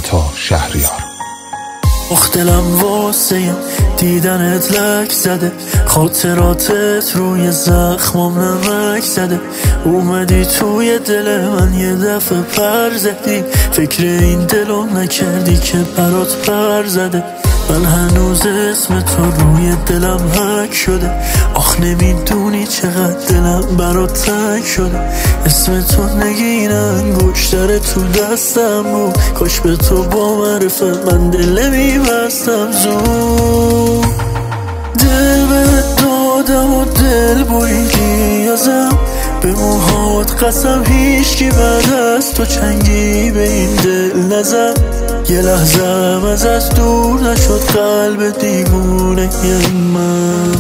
عطا شهریار. دلم واسه دیدنت لک زده، خاطراتت روی زخمم نمک زده. اومدی توی دل من یه دفعه پر زدی، فکر این دلو نکردی که برات پر زده. من هنوز اسم تو روی دلم حک شده، آخ نمیدونی چقدر دلم برات تنگ شده. اسم تو نگین انگشتر تو دستم بود، کاش به تو با معرفه من دل نمیبستم زود. دل بهت دادم و دل بریدی ازم، به موهات قسم هیچکی بعد از تو چنگی به این دل نزد. یه لحظه ازت دور نشد قلب دیوونه من.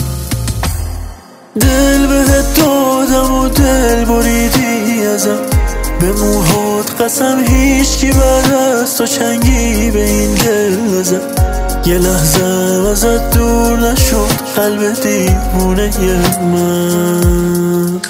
دل بهت دادم و دل بریدی ازم، به موهات قسم هیچکی بعد از تو چنگی به این دل نزد. یه لحظه ازت دور نشد قلب دیوونه من.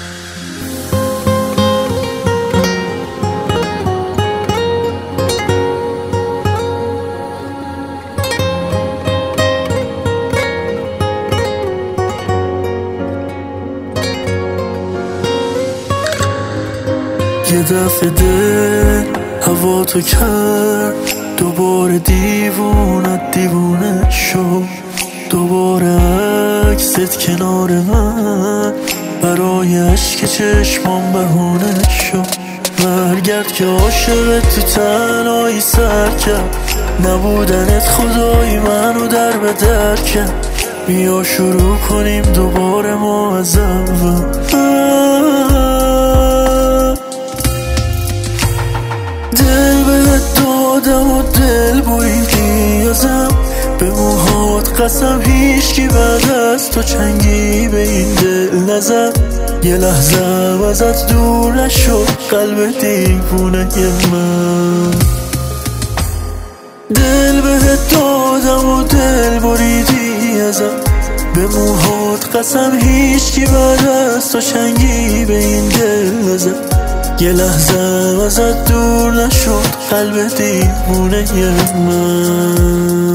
یه دفعه دل هوا تو کرد، دوباره دیوونه شد. دوباره عکست کنار من برای عشق چشمام بهونه شد. برگرد که عاشقت تو تنهایی سر کرد، نبودنت خدای منو در به در کرد. بیا شروع کنیم دوباره ما از اول. دل بهت دادم و دل بریدی ازم، به موهات قسم هیچکی بعد از تو چنگی به این دل نزد. یه لحظه ازت دور نشد قلب دیوونه من. دل بهت دادم و دل بریدی ازم، به موهات قسم هیچکی بعد از تو چنگی به این دل نزد. یه لحظه ازت دور نشد قلب دیوونه من.